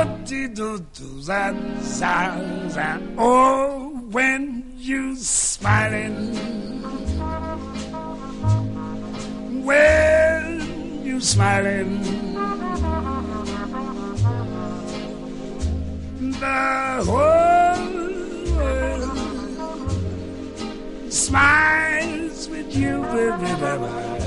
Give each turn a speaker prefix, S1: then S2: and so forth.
S1: Oh, when you smiling, when you smiling, the whole world smiles with you, baby.